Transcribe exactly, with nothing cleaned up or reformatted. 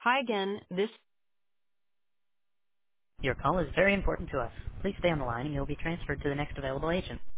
Hi again, this Your call is very important to us. Please stay on the line and you'll be transferred to the next available agent.